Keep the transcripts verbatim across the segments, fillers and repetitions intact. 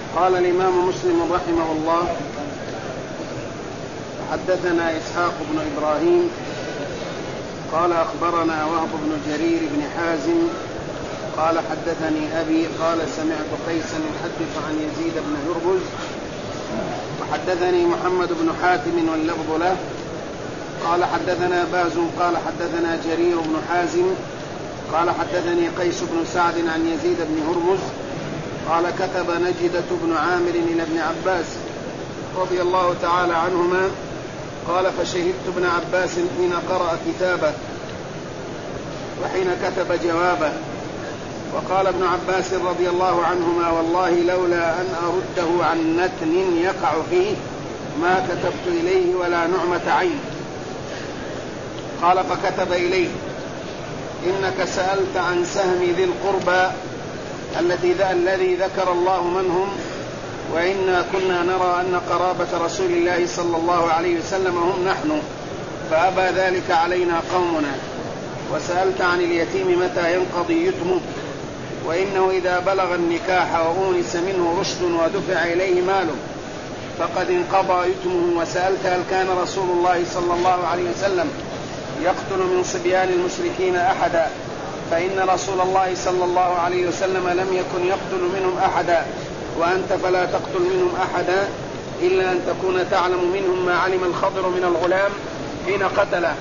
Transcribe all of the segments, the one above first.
قال الإمام مسلم رحمه الله: حدثنا إسحاق بن إبراهيم قال أخبرنا وهب بن جرير بن حازم قال حدثني أبي قال سمعت قيسا يحدث عن يزيد بن هرمز وحدثني محمد بن حاتم واللفظ له قال حدثنا باز قال حدثنا جرير بن حازم قال حدثني قيس بن سعد عن يزيد بن هرمز قال كتب نجدة بن عامر إلى ابن عباس رضي الله تعالى عنهما قال فشهدت ابن عباس حين قرأ كتابه وحين كتب جوابه. وقال ابن عباس رضي الله عنهما: والله لولا أن أرده عن نتن يقع فيه ما كتبت إليه ولا نعمة عين. قال فكتب إليه: إنك سألت عن سهم ذي القربى الذي ذكر الله من هم، وإنا كنا نرى أن قرابة رسول الله صلى الله عليه وسلم هم نحن، فأبى ذلك علينا قومنا. وسألت عن اليتيم متى ينقضي يتمه، وإنه إذا بلغ النكاح وأونس منه رشد ودفع إليه ماله فقد انقضى يتمه. وسألت هل كان رسول الله صلى الله عليه وسلم يقتل من صبيان المشركين أحدا، فإن رسول الله صلى الله عليه وسلم لم يكن يقتل منهم أحدا، وأنت فلا تقتل منهم أحدا إلا أن تكون تعلم منهم ما علم الخضر من الغلام حين قتله.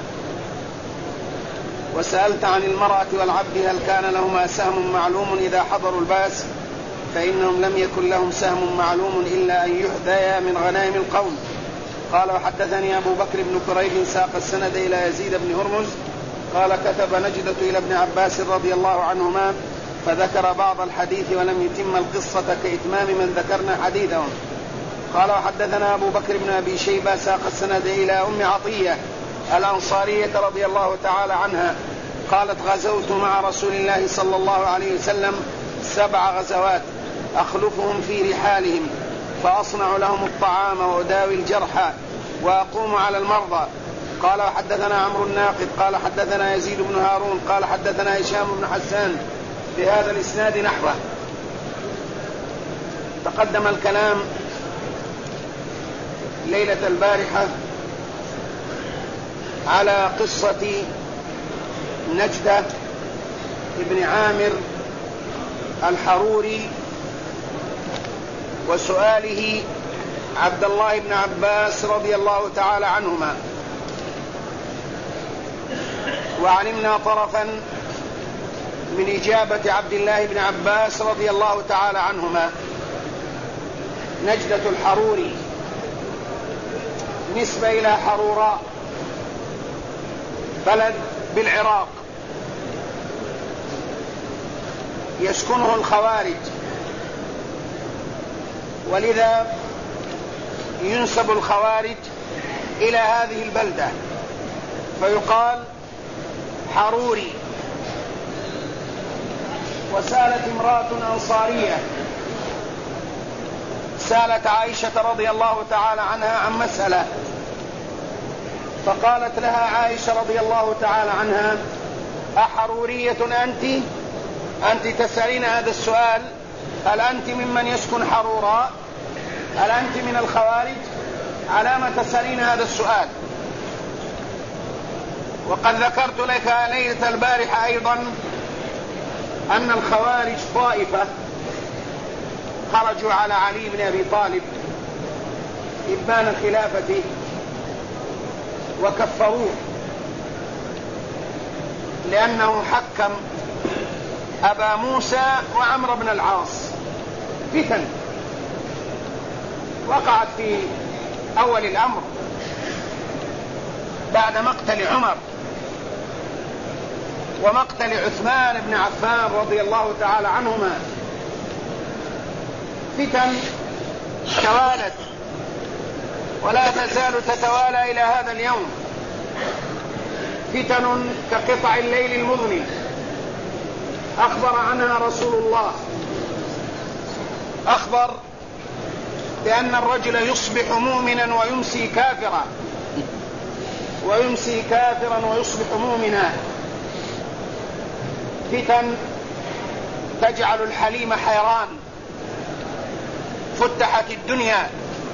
وسألت عن المرأة والعبد هل كان لهما سهم معلوم إذا حضروا الباس، فإنهم لم يكن لهم سهم معلوم إلا أن يحذيا من غنائم القوم. قال وحدثني أبو بكر بن كريب ساق السند إلى يزيد بن هرمز قال كتب نجدة إلى ابن عباس رضي الله عنهما فذكر بعض الحديث ولم يتم القصة كإتمام من ذكرنا حديثهم. قال وحدثنا أبو بكر بن أبي شيبة ساق السند إلى أم عطية الأنصارية رضي الله تعالى عنها قالت غزوت مع رسول الله صلى الله عليه وسلم سبع غزوات أخلفهم في رحالهم فأصنع لهم الطعام وأداوي الجرحى وأقوم على المرضى. قال وحدثنا عمرو الناقد قال حدثنا يزيد بن هارون قال حدثنا هشام بن حسان بهذا الإسناد نحوه. تقدم الكلام ليلة البارحة على قصة نجدة ابن عامر الحروري وسؤاله عبد الله بن عباس رضي الله تعالى عنهما، وعلمنا طرفا من إجابة عبد الله بن عباس رضي الله تعالى عنهما. نجدة الحروري نسبة إلى حروراء بلد بالعراق يسكنه الخوارج، ولذا ينسب الخوارج إلى هذه البلدة فيقال حروري. وسالت امرأة أنصارية سالت عائشة رضي الله تعالى عنها عن مسألة، فقالت لها عائشة رضي الله تعالى عنها أحرورية أنت؟ أنت تسألين هذا السؤال؟ هل أنت ممن يسكن حروراء؟ هل أنت من الخوارج؟ على ما تسألين هذا السؤال؟ وقد ذكرت لك ليلة البارحة أيضا أن الخوارج طائفة خرجوا على علي بن أبي طالب إبان خلافته وكفروه لأنه حكم أبا موسى وعمرو بن العاص. فتن وقعت في أول الأمر بعد مقتل عمر ومقتل عثمان بن عفان رضي الله تعالى عنهما. فتن توالت ولا تزال تتوالى إلى هذا اليوم، فتن كقطع الليل المظلم أخبر عنها رسول الله، أخبر بأن الرجل يصبح مؤمنا ويمسي كافرا ويمسي كافرا ويصبح مؤمنا. فتن تجعل الحليم حيران، فتحت الدنيا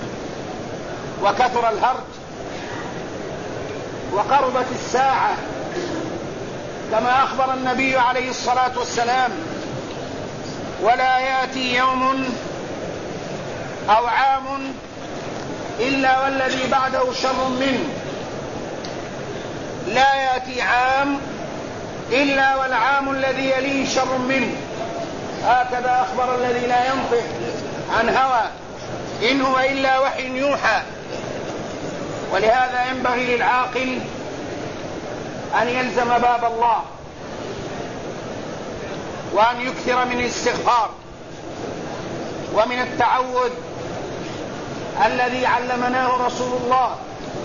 وكثر الهرج وقربت الساعة، كما أخبر النبي عليه الصلاة والسلام: ولا يأتي يوم أو عام إلا والذي بعده شر منه، لا يأتي عام إلا والعام الذي يليه شر منه. هكذا أخبر الذي لا ينطق عن هوى إن هو إلا وحي يوحى. ولهذا ينبغي للعاقل أن يلزم باب الله وأن يكثر من الاستغفار ومن التعوذ الذي علمناه رسول الله.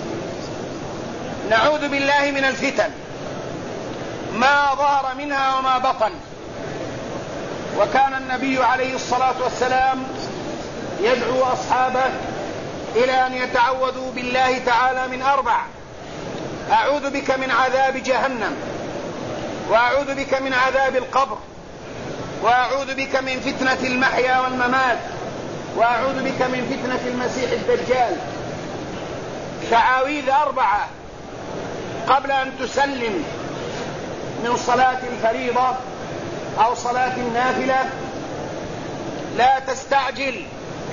نعوذ بالله من الفتن ما ظهر منها وما بطن. وكان النبي عليه الصلاة والسلام يدعو أصحابه إلى أن يتعوذوا بالله تعالى من أربع: أعوذ بك من عذاب جهنم، وأعوذ بك من عذاب القبر، وأعوذ بك من فتنة المحيا والممات، وأعوذ بك من فتنة المسيح الدجال. تعاويذ أربعة قبل أن تسلم من صلاة الفريضة أو صلاة النافلة. لا تستعجل،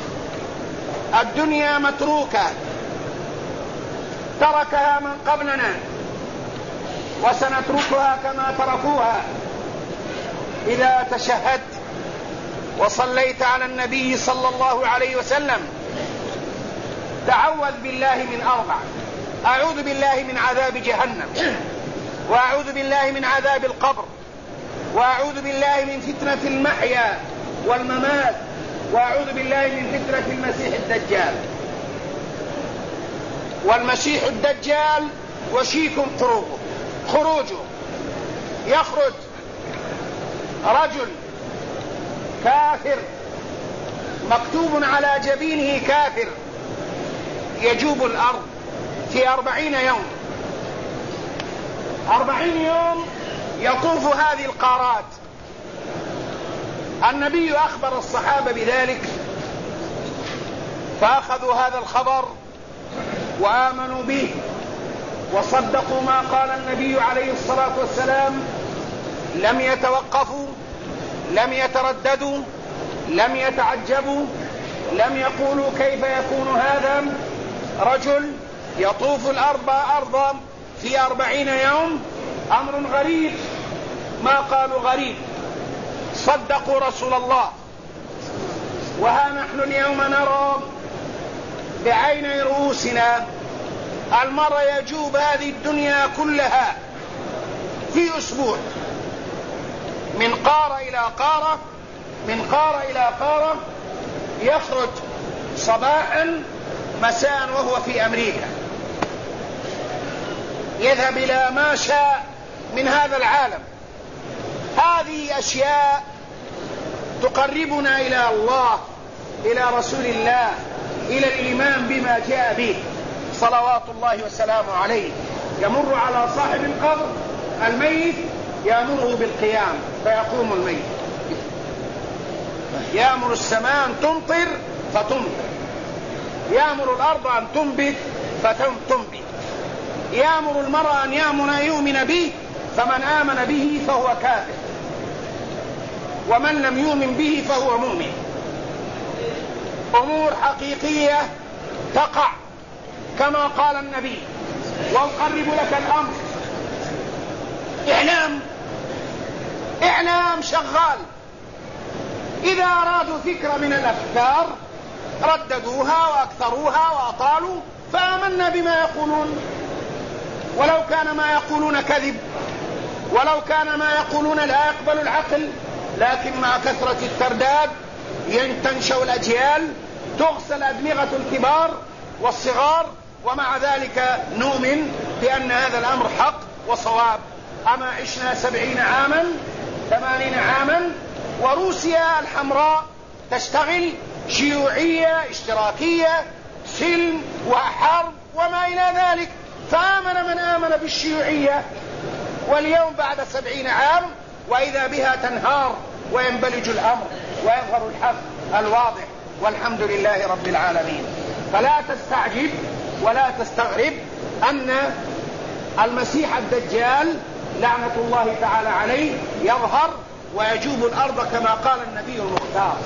الدنيا متروكة، تركها من قبلنا وسنتركها كما تركوها. إذا تشهدت وصليت على النبي صلى الله عليه وسلم تعوذ بالله من أربع: أعوذ بالله من عذاب جهنم، وأعوذ بالله من عذاب القبر، وأعوذ بالله من فتنة المحيا والممات، وأعوذ بالله من فتنة المسيح الدجال. والمسيح الدجال وشيك خروجه خروجه يخرج رجل كافر مكتوب على جبينه كافر، يجوب الأرض في أربعين يوم. أربعين يوم يطوف هذه القارات. النبي أخبر الصحابة بذلك فأخذوا هذا الخبر وآمنوا به وصدقوا ما قال النبي عليه الصلاة والسلام. لم يتوقفوا، لم يترددوا، لم يتعجبوا، لم يقولوا كيف يكون هذا رجل يطوف الأرض أرضا في أربعين يوم، أمر غريب. ما قالوا غريب، صدقوا رسول الله. وها نحن اليوم نرى بعين رؤوسنا المرء يجوب هذه الدنيا كلها في أسبوع، من قارة إلى قارة، من قارة إلى قارة، يخرج صباحا مساء وهو في أمريكا، يذهب إلى ما شاء من هذا العالم. هذه أشياء تقربنا إلى الله، إلى رسول الله، إلى الإيمان بما جاء به صلوات الله وسلامه عليه. يمر على صاحب القبر الميت يأمره بالقيام فيقوم الميت، يأمر السماء أن تمطر فتمطر، يأمر الأرض أن تنبت فتنبت، يأمر المرء أن يأمن يؤمن به، فمن آمن به فهو كافر، ومن لم يؤمن به فهو مؤمن. أمور حقيقية تقع كما قال النبي. وأقرب لك الأمر، إعلام إعلام شغال. إذا أرادوا فكرة من الأفكار رددوها وأكثروها وأطالوا، فآمنا بما يقولون، ولو كان ما يقولون كذب، ولو كان ما يقولون لا يقبل العقل، لكن مع كثرة الترداد تنشأ الأجيال، تغسل أدمغة الكبار والصغار، ومع ذلك نؤمن بأن هذا الأمر حق وصواب. أما عشنا سبعين عاما ثمانين عاما وروسيا الحمراء تشتغل، شيوعية اشتراكية سلم وحرب وما إلى ذلك، فآمن من آمن بالشيوعية. واليوم بعد سبعين عام وإذا بها تنهار وينبلج الأمر ويظهر الحق الواضح. والحمد لله رب العالمين. فلا تستعجب ولا تستغرب أن المسيح الدجال لعنة الله تعالى عليه يظهر ويجوب الأرض كما قال النبي المختار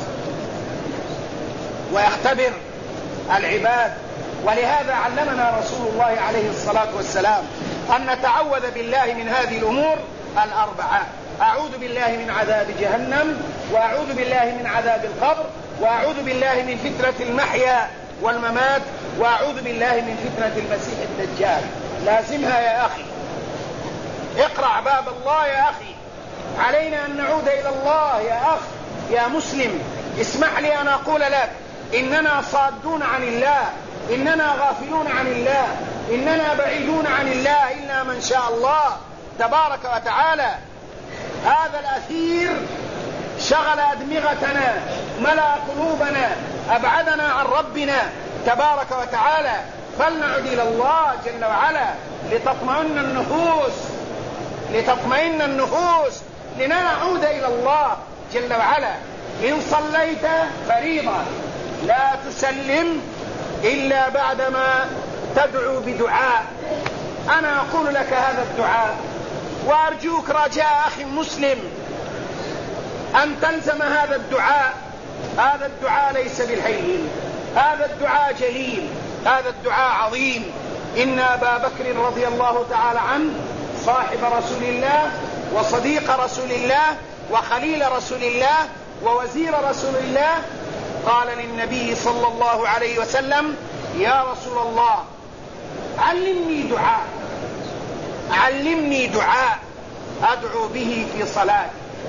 ويختبر العباد. ولهذا علمنا رسول الله عليه الصلاة والسلام أن نتعوذ بالله من هذه الأمور الأربعة: أعوذ بالله من عذاب جهنم، وأعوذ بالله من عذاب القبر، وأعوذ بالله من فتنة المحيا والممات، وأعوذ بالله من فتنة المسيح الدجال. لازمها يا أخي، اقرع باب الله يا أخي. علينا أن نعود إلى الله يا أخ يا مسلم. اسمح لي أن أقول لك إننا صادون عن الله، إننا غافلون عن الله، إننا بعيدون عن الله إلا من شاء الله تبارك وتعالى. هذا الأثير شغل أدمغتنا، ملأ قلوبنا، أبعدنا عن ربنا تبارك وتعالى. فلنعد إلى الله جل وعلا لتطمئن النفوس لتطمئن النفوس لنعود إلى الله جل وعلا. إن صليت فريضة لا تسلم إلا بعدما تدعو بدعاء. أنا أقول لك هذا الدعاء، وأرجوك رجاء أخي مسلم أن تلزم هذا الدعاء. هذا الدعاء ليس بالهين، هذا الدعاء جليل، هذا الدعاء عظيم. إن أبا بكر رضي الله تعالى عنه صاحب رسول الله وصديق رسول الله وخليل رسول الله ووزير رسول الله قال للنبي صلى الله عليه وسلم: يا رسول الله علمني دعاء علمني دعاء أدعو به في صلاتي.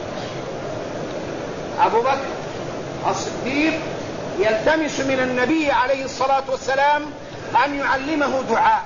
أبو بكر الصديق يلتمس من النبي عليه الصلاة والسلام أن يعلمه دعاء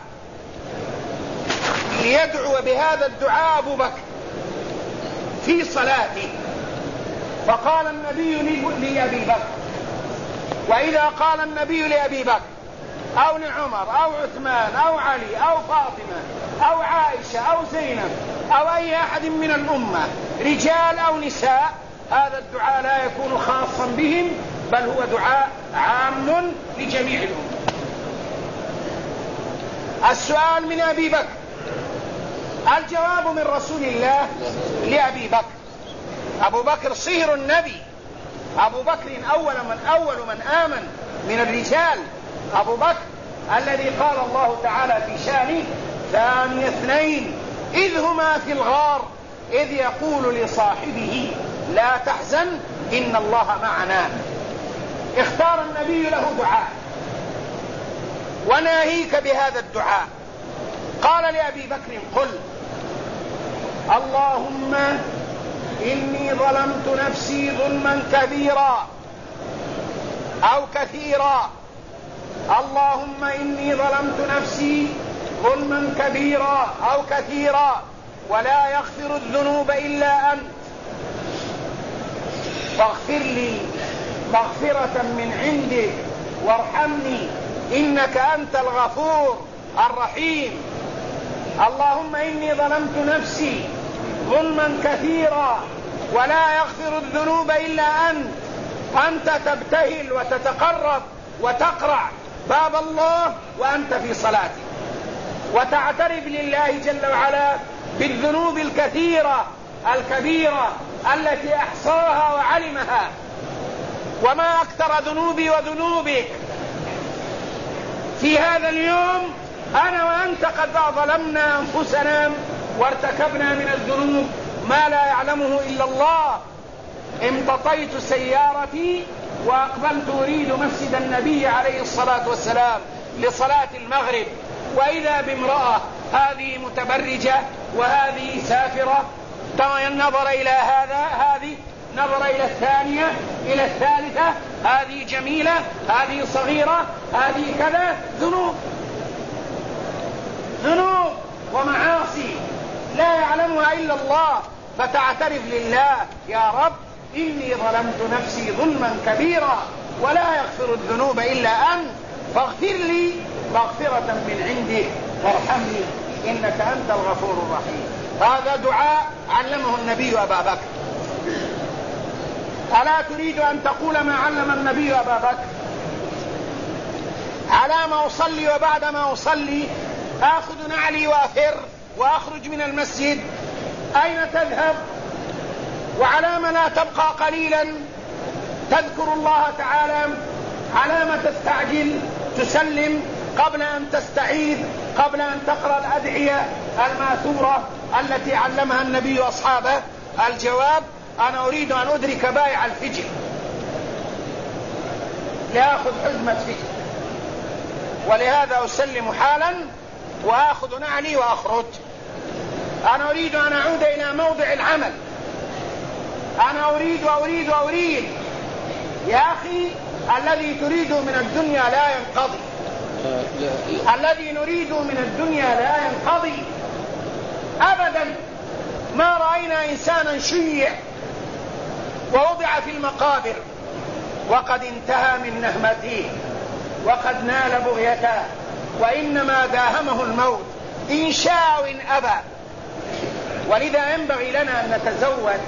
ليدعو بهذا الدعاء أبو بكر في صلاته. فقال النبي لأبي بكر، وإذا قال النبي لأبي بكر أو لعمر أو عثمان أو علي أو فاطمة أو عائشة أو زينب أو أي أحد من الأمة رجال أو نساء، هذا الدعاء لا يكون خاصا بهم، بل هو دعاء عام لجميع الأمة. السؤال من أبي بكر، الجواب من رسول الله لأبي بكر. أبو بكر صهر النبي، أبو بكر أول من أول من آمن من الرجال. أبو بكر الذي قال الله تعالى في شانه: ثاني اثنين إذ هما في الغار إذ يقول لصاحبه لا تحزن إن الله معنا. اختار النبي له دعاء وناهيك بهذا الدعاء. قال لأبي بكر: قل اللهم إني ظلمت نفسي ظلما كبيرا أو كثيرا. اللهم إني ظلمت نفسي ظلما كبيرا أو كثيرا ولا يغفر الذنوب إلا أنت فاغفر لي مغفرة من عندك وارحمني إنك أنت الغفور الرحيم. اللهم إني ظلمت نفسي ظلما كثيرا ولا يغفر الذنوب إلا أنت. أنت تبتهل وتتقرب وتقرع باب الله وأنت في صلاتك، وتعترف لله جل وعلا بالذنوب الكثيرة الكبيرة التي أحصاها وعلمها. وما أكثر ذنوبي وذنوبك. في هذا اليوم أنا وأنت قد ظلمنا أنفسنا وارتكبنا من الذنوب ما لا يعلمه إلا الله. امتطيت سيارتي وأقبلت أريد مسجد النبي عليه الصلاة والسلام لصلاة المغرب، وإذا بامرأة هذه متبرجة وهذه سافرة، نظر إلى هذا هذه نظر إلى الثانية إلى الثالثة، هذه جميلة هذه صغيرة هذه كذا. ذنوب ذنوب ومعاصي لا يعلمها إلا الله. فتعترف لله: يا رب إني ظلمت نفسي ظلما كبيرا ولا يغفر الذنوب إلا أنت فاغفر لي مغفرة من عندك وارحمني إنك أنت الغفور الرحيم. هذا دعاء علمه النبي أبا بكر. ألا تريد أن تقول ما علم النبي أبا بكر؟ على ما أصلي وبعد ما أصلي آخذ نعلي وأفر وأخرج من المسجد؟ أين تذهب؟ وعلى ما لا تبقى قليلا تذكر الله تعالى؟ على ما تستعجل تسلم قبل أن تستعيذ، قبل أن تقرأ الأدعية الماثورة التي علمها النبي أصحابه؟ الجواب: أنا أريد أن أدرك بائع الفجر لأخذ حزمة فجر، ولهذا أسلم حالا وأخذ نعلي وأخرج. أنا أريد أن أعود إلى موضع العمل، أنا أريد وأريد وأريد. يا أخي، الذي تريد من الدنيا لا ينقضي، الذي نريد من الدنيا لا ينقضي أبدا. ما رأينا إنسانا شيع ووضع في المقابر وقد انتهى من نهمته وقد نال بغيته، وإنما داهمه الموت إن شاء وإن أبى. ولذا ينبغي لنا أن نتزود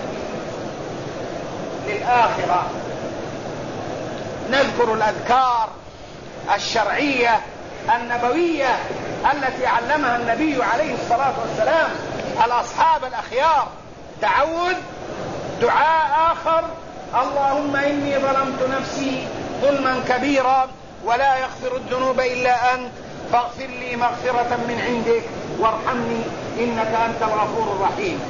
للآخرة، نذكر الأذكار الشرعية النبوية التي علمها النبي عليه الصلاة والسلام الأصحاب الأخيار. تعوذ، دعاء آخر: اللهم إني ظلمت نفسي ظلما كبيرا ولا يغفر الذنوب إلا أنت فاغفر لي مغفرة من عندك وارحمني إنك أنت الغفور الرحيم.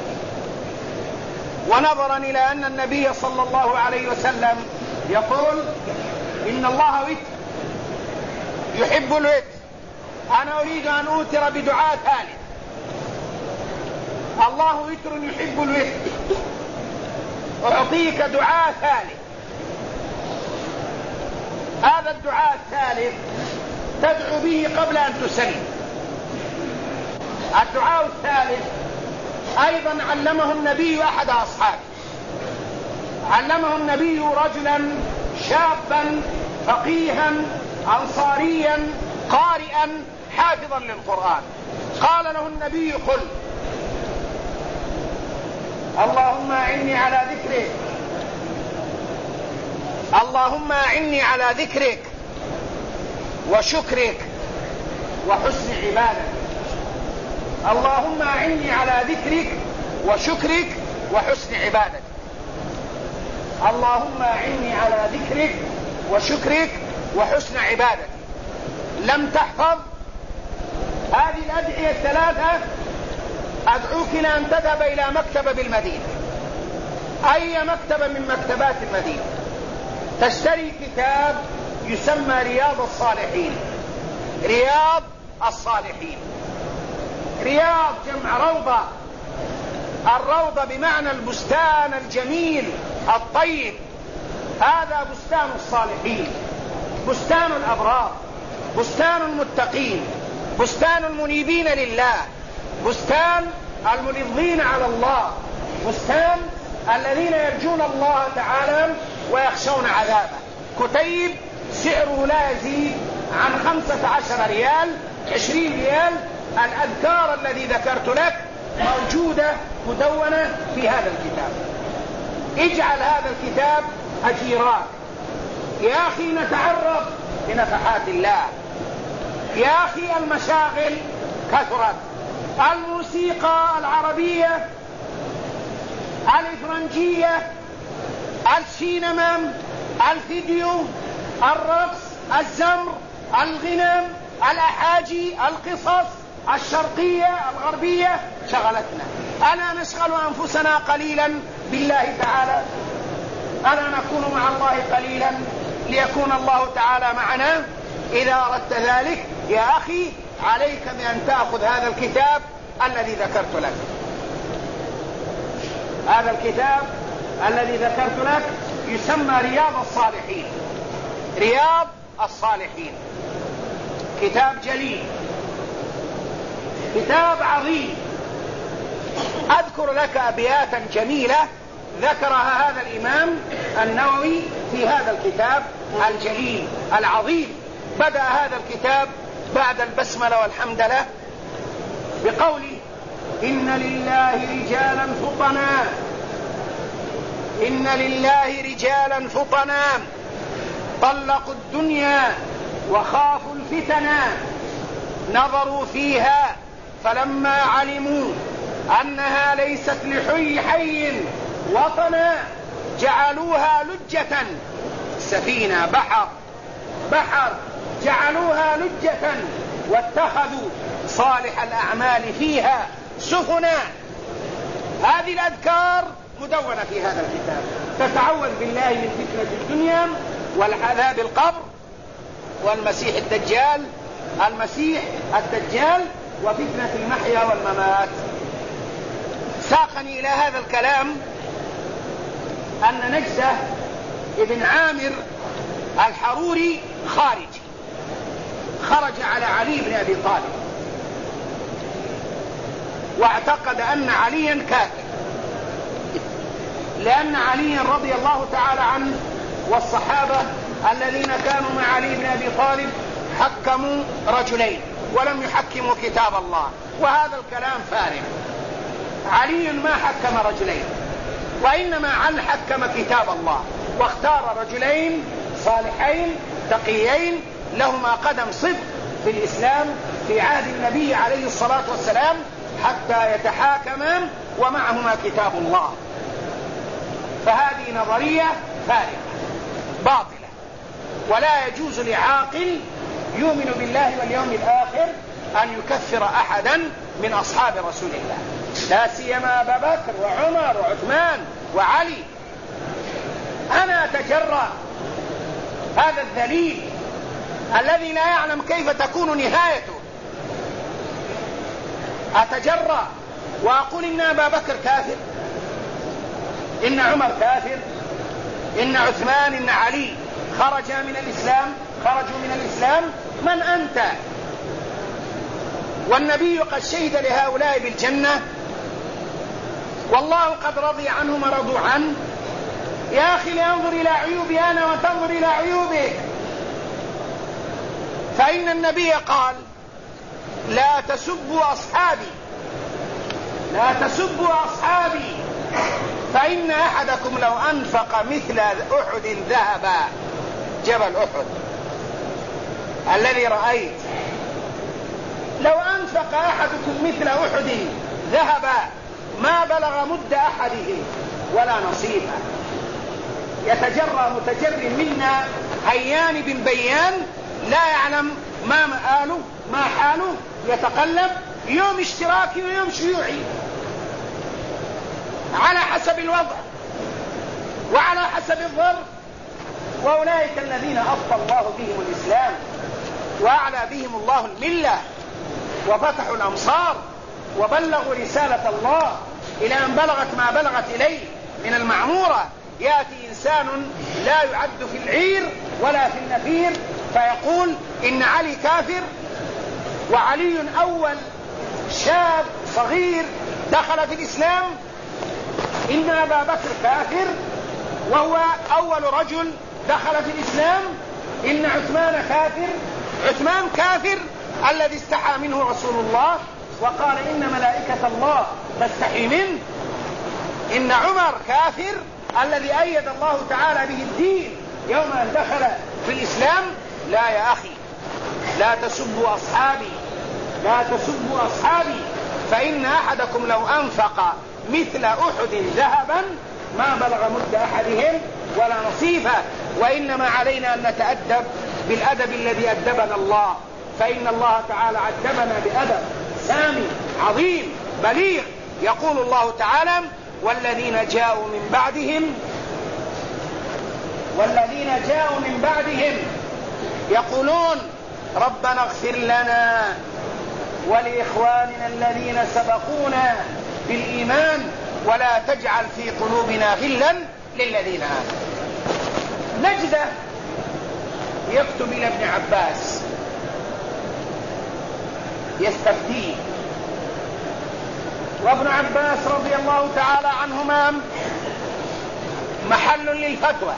ونظرا إلى أن النبي صلى الله عليه وسلم يقول إن الله وتر يحب الوتر، أنا أريد أن أوتر بدعاء ثالث: الله وتر يحب الوتر. أعطيك دعاء ثالث. هذا الدعاء الثالث تدعو به قبل أن تسلم. الدعاء الثالث أيضا علمه النبي أحد أصحابه، علمه النبي رجلا شابا فقيها أنصاريا قارئا حافظا للقرآن. قال له النبي: قل اللهم أعني على ذكرك، اللهم أعني على ذكرك وشكرك وحسن عبادتك، اللهم أعني على ذكرك وشكرك وحسن عبادتك، اللهم أعني على ذكرك وشكرك وحسن عبادتك. لم تحفظ هذه الأدعية الثلاثة أدعوك إلى أن تذهب إلى مكتبة بالمدينة، أي مكتبة من مكتبات المدينة، تشتري كتاب يسمى رياض الصالحين. رياض الصالحين، رياض جمع روضة، الروضة بمعنى البستان الجميل الطيب. هذا بستان الصالحين، بستان الأبرار، بستان المتقين، بستان المنيبين لله، بستان الملظين على الله، بستان الذين يرجون الله تعالى ويخشون عذابه. كتيب سعره لا يزيد عن خمسة عشر ريال، عشرين ريال. الأذكار الذي ذكرت لك موجودة مدونة في هذا الكتاب. اجعل هذا الكتاب أجيراك. يا أخي نتعرف بنفحات الله. يا أخي المشاغل كثرت، الموسيقى العربية، الإفرنجية، السينما، الفيديو، الرقص، الزمر، الغنم، الأحاجي، القصص الشرقية الغربية شغلتنا. ألا نشغل أنفسنا قليلا بالله تعالى؟ ألا نكون مع الله قليلا ليكون الله تعالى معنا؟ إذا أردت ذلك يا أخي عليك بأن تأخذ هذا الكتاب الذي ذكرت لك. هذا الكتاب الذي ذكرت لك يسمى رياض الصالحين. رياض الصالحين كتاب جليل، كتاب عظيم. أذكر لك أبياتا جميلة ذكرها هذا الإمام النووي في هذا الكتاب الجليل العظيم. بدأ هذا الكتاب بعد البسملة والحمد له بقوله: إن لله رجالا فطنا إن لله رجالا فطنا طلقوا الدنيا وخافوا الفتنا نظروا فيها فلما علموا أنها ليست لحي حي وطنا جعلوها لجة، سفينة بحر بحر جعلوها لجة واتخذوا صالح الأعمال فيها سفنا. هذه الأذكار مدونة في هذا الكتاب، تتعوذ بالله من فتنة الدنيا والعذاب القبر والمسيح الدجال المسيح الدجال وفتنة المحيا والممات. ساقني إلى هذا الكلام أن نجدة ابن عامر الحروري خارجي خرج على علي بن أبي طالب واعتقد أن عليا كافر، لأن علي رضي الله تعالى عنه والصحابة الذين كانوا مع علي بن أبي طالب حكموا رجلين ولم يحكموا كتاب الله، وهذا الكلام فارغ. علي ما حكم رجلين، وإنما علي حكم كتاب الله واختار رجلين صالحين تقيين لهما قدم صدق في الإسلام في عهد النبي عليه الصلاة والسلام حتى يتحاكما ومعهما كتاب الله. فهذه نظرية فارغة باطلة، ولا يجوز لعاقل يؤمن بالله واليوم الآخر أن يكفر أحدا من أصحاب رسول الله، لا سيما أبا بكر وعمر وعثمان وعلي. أنا أتجرأ هذا الذليل الذي لا يعلم كيف تكون نهايته، أتجرأ وأقول إن أبا بكر كافر، إن عمر كافر، إن عثمان إن علي خرج من الإسلام خرجوا من الإسلام. من أنت؟ والنبي قد شهد لهؤلاء بالجنة والله قد رضي عنهم ورضوا عنه. يا أخي لأنظر إلى عيوبي أنا وتنظر إلى عيوبك، فإن النبي قال لا تسبوا أصحابي لا تسبوا أصحابي فإن أحدكم لو أنفق مثل أحد ذهبا، جبل أحد الذي رأيت، لو أنفق أحدكم مثل أحد ذهبا ما بلغ مد أحدهم ولا نصيبا. يتجرى متجر منا هيان بن بيان لا يعلم ما مآله ما حاله، يتقلب يوم اشتراكي ويوم شيوعي على حسب الوضع وعلى حسب الظرف. وأولئك الذين أفضى الله بهم الإسلام وأعلى بهم الله الملة وفتحوا الأمصار وبلغوا رسالة الله إلى أن بلغت ما بلغت إليه من المعمورة. يأتي إنسان لا يعد في العير ولا في النفير فيقول إن علي كافر، وعلي أول شاب صغير دخل في الإسلام، إن أبا بكر كافر وهو أول رجل دخل في الإسلام، إن عثمان كافر، عثمان كافر الذي استحى منه رسول الله وقال إن ملائكة الله تستحي منه، إن عمر كافر الذي أيد الله تعالى به الدين يوم أن دخل في الإسلام. لا يا أخي، لا تسبوا أصحابي لا تسبوا أصحابي فإن أحدكم لو أنفق مثل أحد ذهبا ما بلغ مد أحدهم ولا نصيفا. وإنما علينا أن نتأدب بالأدب الذي أدبنا الله، فإن الله تعالى أدبنا بأدب سامي عظيم بليغ. يقول الله تعالى والذين جاءوا من بعدهم والذين جاءوا من بعدهم يقولون ربنا اغفر لنا ولإخواننا الذين سبقونا بالإيمان ولا تجعل في قلوبنا غلا للذين آمنوا. نجدة يكتب إلى ابن عباس يستفتيه، وابن عباس رضي الله تعالى عنهما محل للفتوى.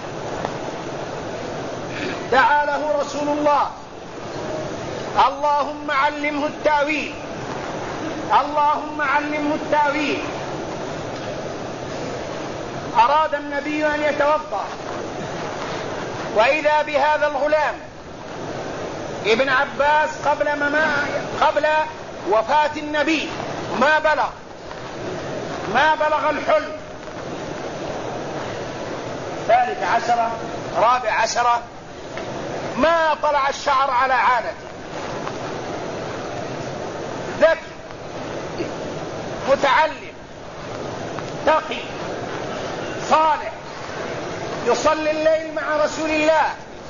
دعا له رسول الله اللهم علمه التأويل اللهم علمه التأويل أراد النبي أن يتوضأ، وإذا بهذا الغلام ابن عباس قبل, ما قبل وفاة النبي ما بلغ ما بلغ الحلم، ثالث عشرة رابع عشرة، ما طلع الشعر على عادته، ذكي متعلم تقي صالح، يصلي الليل مع رسول الله،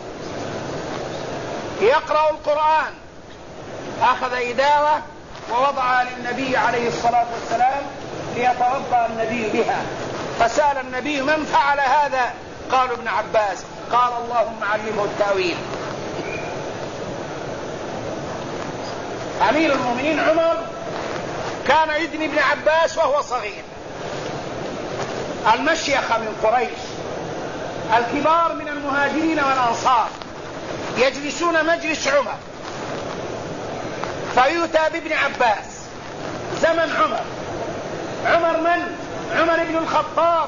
يقرأ القرآن، أخذ إداوة ووضعها للنبي عليه الصلاة والسلام ليتوضأ النبي بها، فسأل النبي من فعل هذا؟ قالوا ابن عباس، قال اللهم علمه التأويل. أمير المؤمنين عمر كان يدني ابن عباس وهو صغير، المشيخة من قريش الكبار من المهاجرين والأنصار يجلسون مجلس عمر، فيؤتى بابن عباس زمن عمر. عمر من؟ عمر بن الخطاب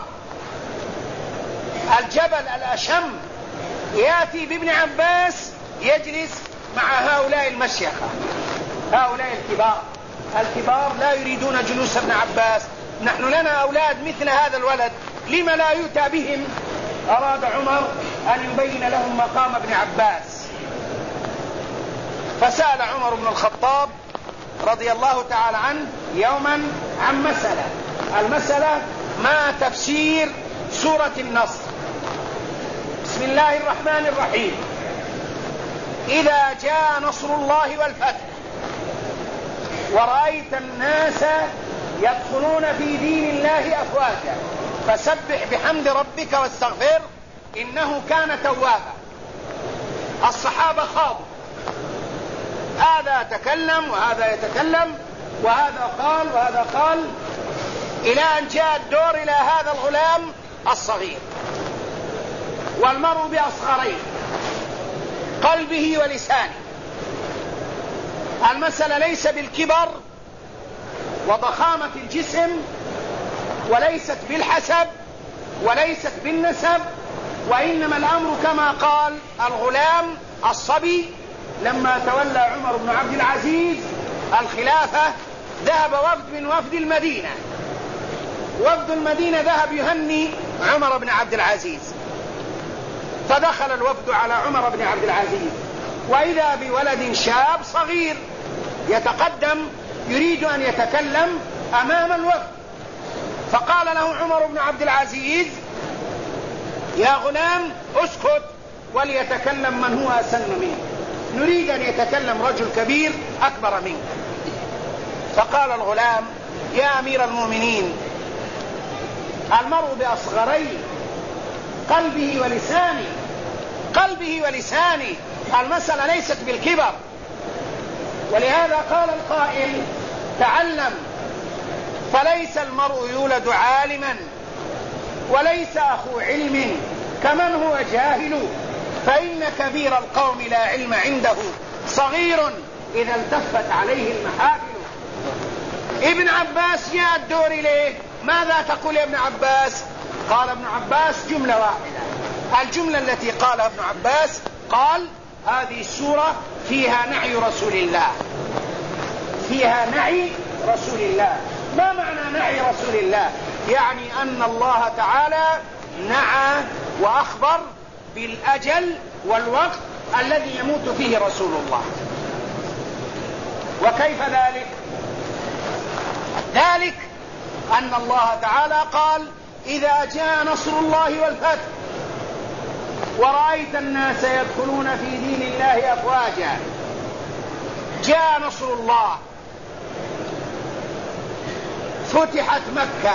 الجبل الأشم، يأتي بابن عباس يجلس مع هؤلاء المشيخة، هؤلاء الكبار. الكبار لا يريدون جلوس ابن عباس، نحن لنا أولاد مثل هذا الولد، لما لا يؤتى بهم؟ أراد عمر أن يبين لهم مقام ابن عباس، فسأل عمر بن الخطاب رضي الله تعالى عنه يوما عن مسألة، المسألة ما تفسير سورة النصر. بسم الله الرحمن الرحيم، إذا جاء نصر الله والفتح ورأيت الناس يدخلون في دين الله أفواجا فسبح بحمد ربك واستغفر إنه كان توابا. الصحابة خاضوا، هذا تكلم وهذا يتكلم وهذا قال وهذا قال، إلى أن جاء الدور إلى هذا الغلام الصغير، والمرء بأصغريه قلبه ولسانه. المسألة ليس بالكبر وضخامة الجسم، وليست بالحسب، وليست بالنسب، وإنما الأمر كما قال الغلام الصبي. لما تولى عمر بن عبد العزيز الخلافة ذهب وفد من وفد المدينة، وفد المدينة ذهب يهني عمر بن عبد العزيز، فدخل الوفد على عمر بن عبد العزيز وإذا بولد شاب صغير يتقدم يريد أن يتكلم أمام الوفد، فقال له عمر بن عبد العزيز يا غلام اسكت وليتكلم من هو أسن منه، نريد أن يتكلم رجل كبير أكبر منك. فقال الغلام يا أمير المؤمنين المرء بأصغري قلبه ولسانه، قلبه ولسانه، المسألة ليست بالكبر. ولهذا قال القائل تعلم، فليس المرء يولد عالما وليس أخو علم كمن هو جاهل، فإن كبير القوم لا علم عنده صغير إذا التفت عليه المحافل. ابن عباس جاء الدور إليه، ماذا تقول يا ابن عباس؟ قال ابن عباس جملة واحدة، الجملة التي قالها ابن عباس قال هذه السورة فيها نعي رسول الله، فيها نعي رسول الله. ما معنى نعي رسول الله؟ يعني أن الله تعالى نعى وأخبر بالأجل والوقت الذي يموت فيه رسول الله. وكيف ذلك؟ ذلك أن الله تعالى قال إذا جاء نصر الله والفتح ورأيت الناس يدخلون في دين الله أفواجا. جاء نصر الله، فتحت مكة،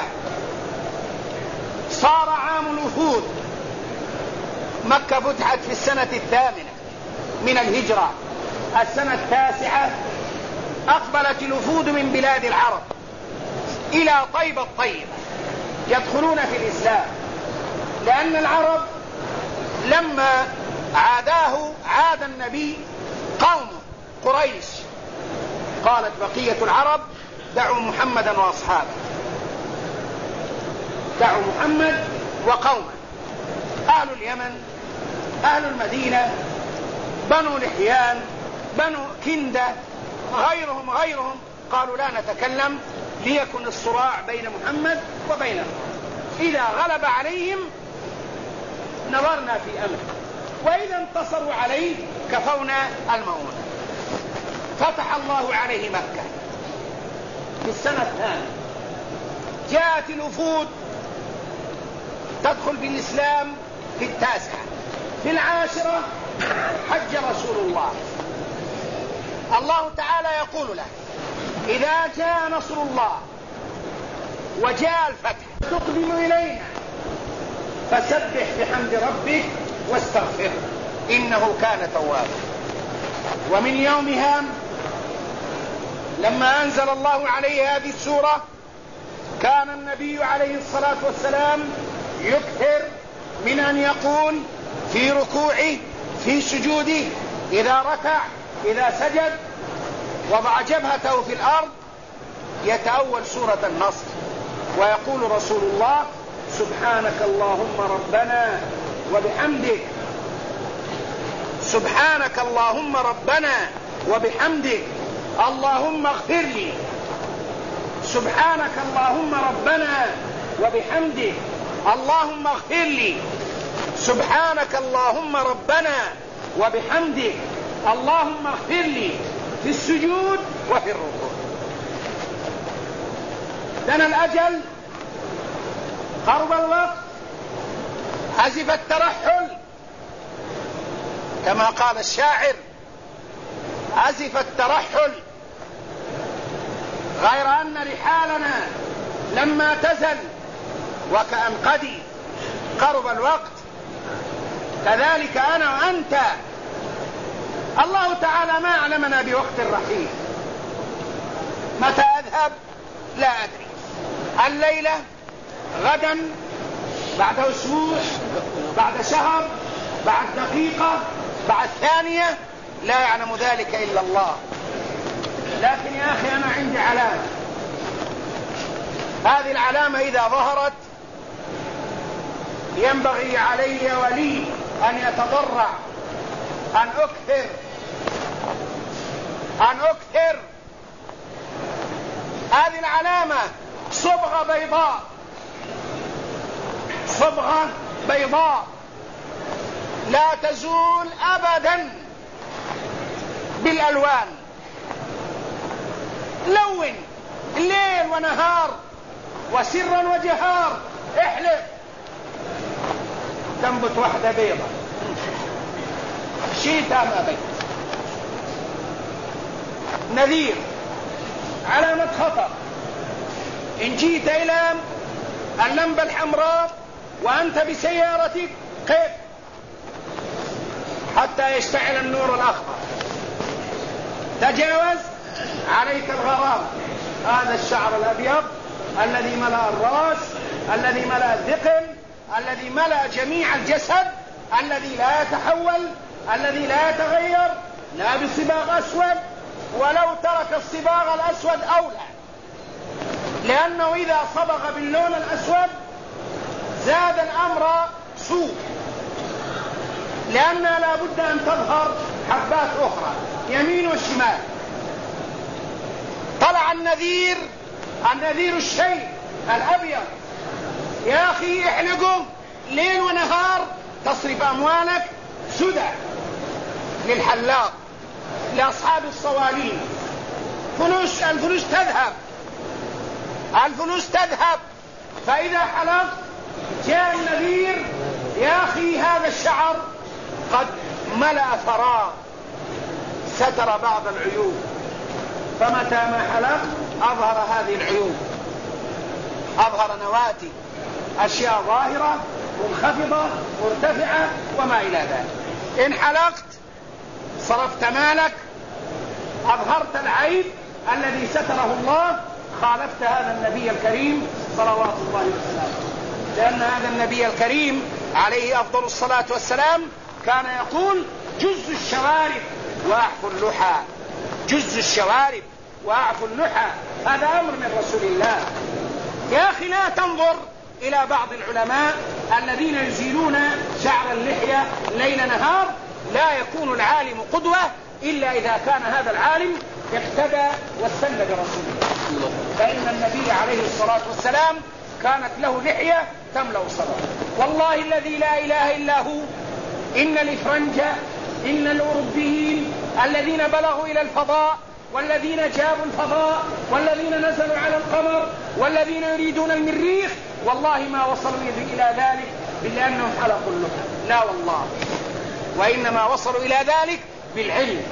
صار عام الوفود، مكة فتحت في السنة الثامنة من الهجرة، السنة التاسعة أقبلت الوفود من بلاد العرب إلى طيبة الطيبة يدخلون في الإسلام، لأن العرب لما عاداه عاد النبي قومه قريش، قالت بقية العرب دعوا محمدا وأصحابه، دعوا محمد وقوما، أهل اليمن، أهل المدينة، بنو لحيان، بنو كندة، غيرهم غيرهم قالوا لا نتكلم ليكن الصراع بين محمد وبينهم، إذا غلب عليهم نظرنا في أمره، وإذا انتصروا عليه كفونا المؤونة. فتح الله عليه مكة في السنة الثانية، جاءت الوفود تدخل بالإسلام في التاسعة، في العاشرة حج رسول الله. الله تعالى يقول له إذا جاء نصر الله وجاء الفتح تقدم إلينا فسبح بحمد ربك واستغفره إنه كان توابا. ومن يومها لما أنزل الله عليه هذه السورة كان النبي عليه الصلاة والسلام يكثر من أن يقول في ركوعه في سجوده إذا ركع إذا سجد وضع جبهته في الأرض يتأول سورة النصر، ويقول رسول الله سبحانك اللهم ربنا وبحمدك، سبحانك اللهم ربنا وبحمدك اللهم اغفر لي، سبحانك اللهم ربنا وبحمدك اللهم اغفر لي، سبحانك اللهم ربنا وبحمدك اللهم اغفر لي، في السجود وفي الركوع. دنا الأجل، قرب الوقت، حزف الترحل، كما قال الشاعر حزف الترحل، غير أن رحالنا لما تزل وكأن قد قرب الوقت، كذلك أنا وأنت. الله تعالى ما أعلمنا بوقت الرحيل، متى أذهب لا أدري، الليلة، غدا، بعد أسبوع، بعد شهر، بعد دقيقة، بعد ثانية، لا يعلم ذلك إلا الله. لكن يا أخي أنا عندي علامة، هذه العلامة إذا ظهرت ينبغي علي ولي أن يتضرع، أن أكثر أن أكثر هذه العلامة صبغة بيضاء، صبغة بيضاء لا تزول أبدا بالألوان، لون الليل ونهار وسرا وجهار، احلف تنبت واحدة بيضة شيء ما بيت. نذير، علامة خطر. إن جيت إلى اللمبة الحمراء وأنت بسيارتك قف حتى يشتعل النور الأخضر، تجاوز عليك الغرام. هذا الشعر الأبيض الذي ملأ الرأس، الذي ملأ الذقن، الذي ملأ جميع الجسد، الذي لا يتحول، الذي لا يتغير، لا بصباغ أسود، ولو ترك الصباغ الأسود أولى، لأنه إذا صبغ باللون الأسود زاد الأمر سوء، لأنها لا بد أن تظهر حبات أخرى يمين وشمال. طلع النذير، النذير الشيء الأبيض، يا أخي احلقه ليل ونهار، تصرف أموالك سدى للحلاق، لأصحاب الصوالين، فلوس، الفلوس تذهب، الفلوس تذهب. فإذا حلق جاء النذير، يا أخي هذا الشعر قد ملأ فراغ، ستر بعض العيوب، فمتى ما حلق أظهر هذه العيوب، أظهر نواتي، أشياء ظاهرة منخفضة مرتفعة وما إلى ذلك. إن حلقت صرفت مالك، أظهرت العيب الذي ستره الله، خالفت هذا النبي الكريم صلوات الله وسلامه. لأن هذا النبي الكريم عليه أفضل الصلاة والسلام كان يقول جز الشوارب وأعفو اللحى، جز الشوارب وأعفو اللحى، هذا أمر من رسول الله. يا أخي لا تنظر إلى بعض العلماء الذين يزيلون شعر اللحية ليل نهار: لا يكون العالم قدوة إلا إذا كان هذا العالم اقتدى واستنى برسوله، فإن النبي عليه الصلاة والسلام كانت له لحية تملأ صدره. والله الذي لا إله إلا هو إن الإفرنجة، إن الأوروبيين الذين بلغوا إلى الفضاء، والذين جابوا الفضاء، والذين نزلوا على القمر، والذين يريدون المريخ، والله ما وصلوا إلى ذلك إلا أنهم حلقوا اللحى، لا والله، وإنما وصلوا إلى ذلك بالعلم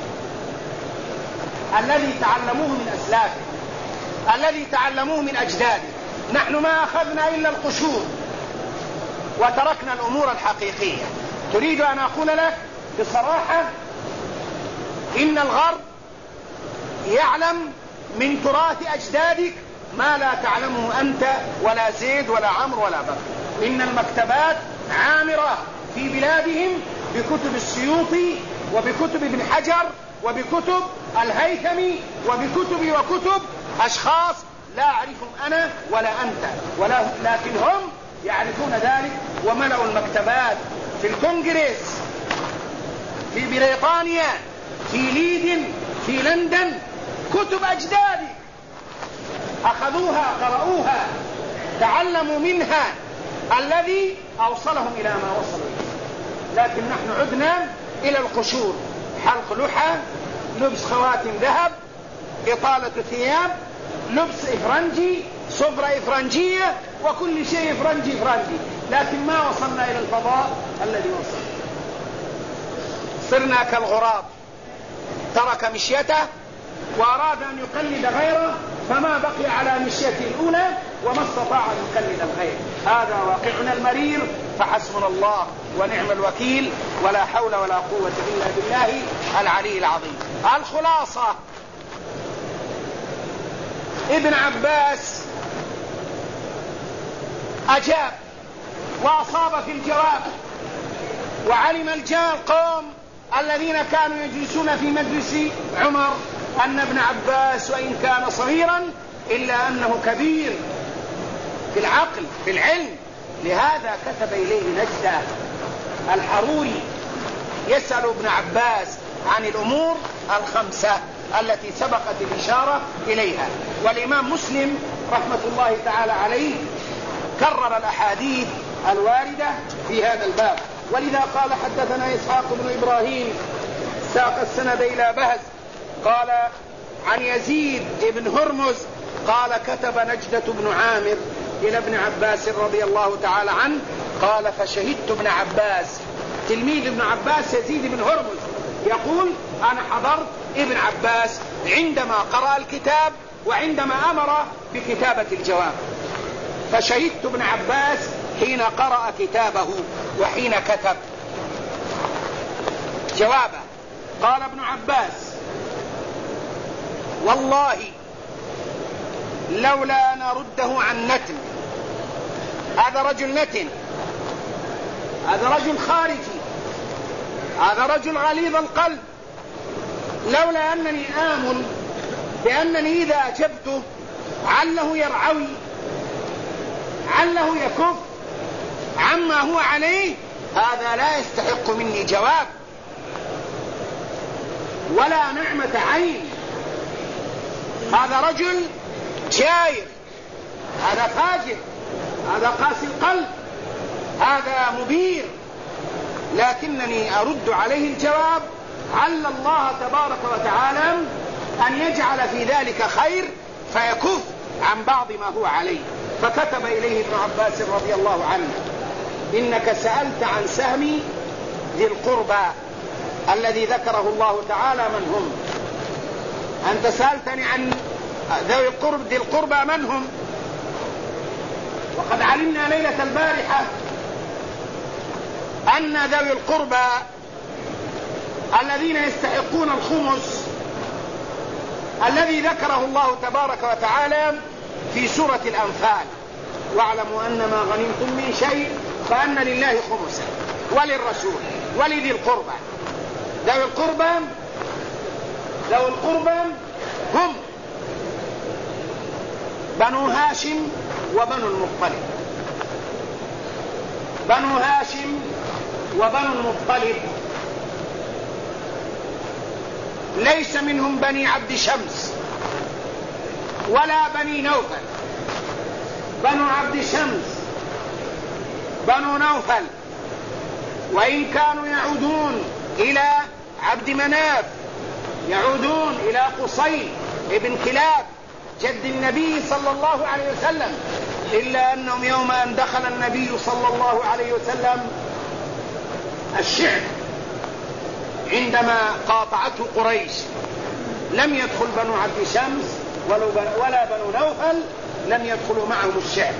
الذي تعلموه من أسلافه، الذي تعلموه من أجداده. نحن ما أخذنا إلا القشور وتركنا الأمور الحقيقية. تريد أن أقول لك بصراحة إن الغرب يعلم من تراث أجدادك ما لا تعلمه أنت ولا زيد ولا عمرو ولا بكر. إن المكتبات عامرة في بلادهم بكتب السيوطي وبكتب ابن حجر وبكتب الهيثمي وبكتب وكتب أشخاص لا أعرفهم أنا ولا أنت، ولا لكن هم يعرفون ذلك، وملأوا المكتبات في الكونغرس، في بريطانيا، في ليدن، في لندن، كتب أجدادك أخذوها قرأوها تعلموا منها الذي أوصلهم إلى ما وصلوا إليه. لكن نحن عدنا إلى القشور: حلق لحى، لبس خواتم ذهب، إطالة ثياب، لبس إفرنجي، صبرة إفرنجية، وكل شيء إفرنجي إفرنجي، لكن ما وصلنا إلى الفضاء الذي وصل. صرنا كالغراب ترك مشيته وأراد أن يقلد غيره فما بقي على مشيته الأولى وما استطاع أن يقلد الغير. هذا واقعنا المرير، فحسبنا الله ونعم الوكيل، ولا حول ولا قوة إلا بالله العلي العظيم. الخلاصة: ابن عباس أجاب وأصاب في الجواب، وعلم القوم الذين كانوا يجلسون في مجلس عمر أن ابن عباس وإن كان صغيرا إلا أنه كبير في العقل في العلم، لهذا كتب إليه نجدة. الحروري يسأل ابن عباس عن الأمور الخمسة التي سبقت الإشارة إليها، والإمام مسلم رحمة الله تعالى عليه كرر الأحاديث الواردة في هذا الباب، ولذا قال: حدثنا إسحاق بن إبراهيم ساق السند إلى بهز قال عن يزيد بن هرمز قال: كتب نجدة بن عامر إلى ابن عباس رضي الله تعالى عنه قال: فشهدت ابن عباس، تلميذ ابن عباس يزيد بن هرمز يقول: أنا حضرت ابن عباس عندما قرأ الكتاب وعندما أمر بكتابة الجواب، فشهدت ابن عباس حين قرأ كتابه وحين كتب جوابه. قال ابن عباس: والله لولا أن أرده عن نتن، هذا رجل نتن، هذا رجل خارجي، هذا رجل غليظ القلب، لولا أنني آمن بأنني إذا أجبته عله يرعوي، عله يكف عما هو عليه، هذا لا يستحق مني جواب ولا نعمة عين. هذا رجل جاير، هذا فاجر، هذا قاسي القلب، هذا مبير، لكنني أرد عليه الجواب عل الله تبارك وتعالى أن يجعل في ذلك خير فيكف عن بعض ما هو عليه. فكتب إليه ابن عباس رضي الله عنه: إنك سألت عن سهم ذي القربى الذي ذكره الله تعالى من هم، أنت سألتني عن ذوي القرب ذي القربى من هم، وقد علمنا ليلة البارحة أن ذوي القربى الذين يستحقون الخمس الذي ذكره الله تبارك وتعالى في سورة الأنفال: واعلموا أن ما غنمتم من شيء فأن لله خمسه وللرسول ولذي القربى. ذوي القربى ذوي القربى هم بنو هاشم وبنو المطلب، بنو هاشم وبنو المطلب، ليس منهم بني عبد شمس ولا بني نوفل. بنو عبد شمس بنو نوفل، وإن كانوا يعودون إلى عبد مناف، يعودون إلى قصي ابن كلاب جد النبي صلى الله عليه وسلم، إلا أنهم يوم أن دخل النبي صلى الله عليه وسلم الشعب عندما قاطعته قريش لم يدخل بنو عبد شمس ولا بنو نوفل، لم يدخلوا معهم الشعب.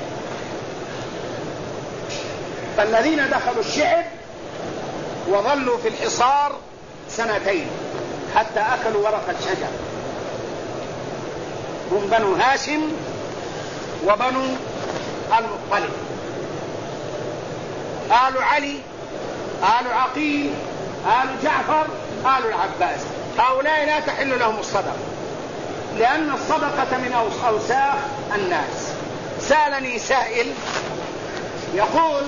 فالذين دخلوا الشعب وظلوا في الحصار سنتين حتى أكلوا ورق الشجر هم بنو هاشم وبنو المطلب. آل علي، آل عقيل، آل جعفر، آل العباس، هؤلاء لا تحل لهم الصدقة، لأن الصدقة من أوساخ الناس. سألني سائل يقول: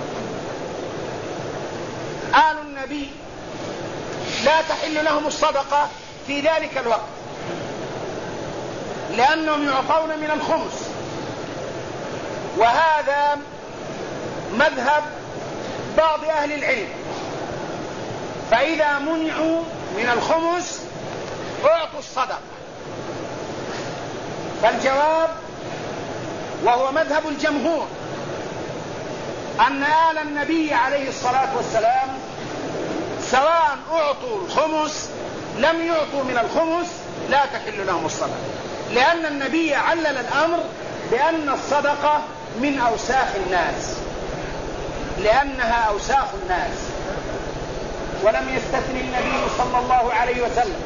آل النبي لا تحل لهم الصدقة في ذلك الوقت لأنهم يعطون من الخمس، وهذا مذهب بعض أهل العلم، فإذا منعوا من الخمس أعطوا الصدقة. فالجواب، وهو مذهب الجمهور، أن آل النبي عليه الصلاة والسلام سواء أعطوا الخمس لم يعطوا من الخمس لا تحل لهم الصدقة، لأن النبي علل الأمر بأن الصدقة من أوساخ الناس، لأنها أوساخ الناس، ولم يستثني النبي صلى الله عليه وسلم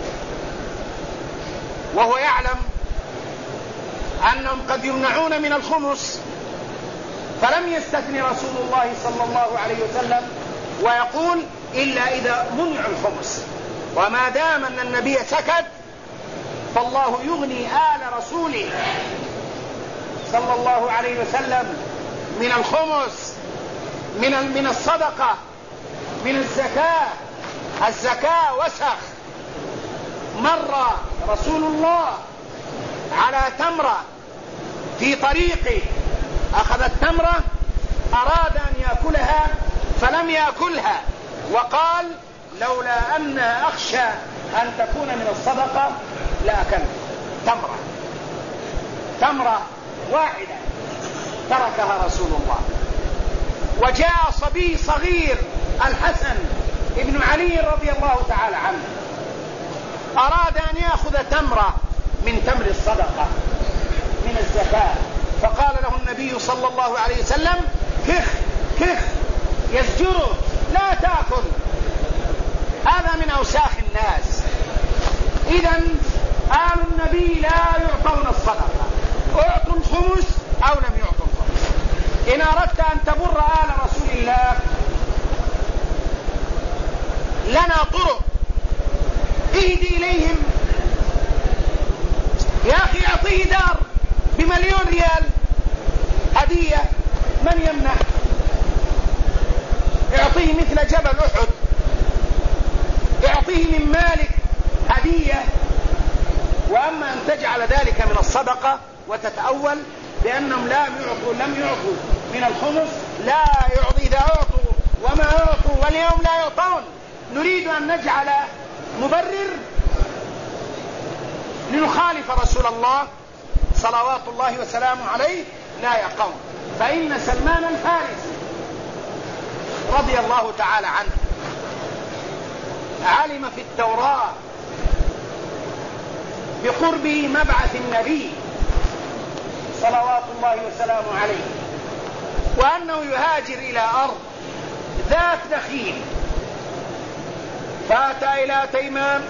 وهو يعلم أنهم قد يمنعون من الخمس، فلم يستثني رسول الله صلى الله عليه وسلم ويقول إلا إذا منعوا الخمس. وما دام أن النبي سكت فالله يغني آل رسوله صلى الله عليه وسلم من الخمس، من من الصدقة، من الزكاة. الزكاة وسخ. مر رسول الله على تمرة في طريقه، أخذ التمرة أراد أن يأكلها فلم يأكلها، وقال: لولا أن أخشى أن تكون من الصدقة لأكلت. تمرة تمرة واحدة تركها رسول الله. وجاء صبي صغير الحسن ابن علي رضي الله تعالى عنه أراد أن يأخذ تمرة من تمر الصدقة من الزكاة، فقال له النبي صلى الله عليه وسلم: كخ كخ، يزجره، لا تأكل، هذا من أوساخ الناس. إذن آل النبي لا يعطون الصدقة، اعطوا الخمس أو لم يعطوا الخمس. إن أردت أن تبر آل رسول الله لنا طرق، اهدي إليهم. يا أخي أعطيه دار بمليون ريال هدية، من يمنع؟ اعطيه مثل جبل أحد، اعطيه من مالك هدية. وأما أن تجعل ذلك من الصدقة وتتأول بأنهم لا يعطوا لم يعطوا من الخمس، لا يعطي إذا أعطوا وما أعطوا واليوم لا يعطون. نريد أن نجعل مبرر لنخالف رسول الله صلوات الله وسلامه عليه، لا يا قوم. فإن سلمان الفارسي رضي الله تعالى عنه علم في التوراة بقرب مبعث النبي صلوات الله وسلامه عليه، وأنه يهاجر إلى أرض ذات نخيل، فأتى إلى تيمام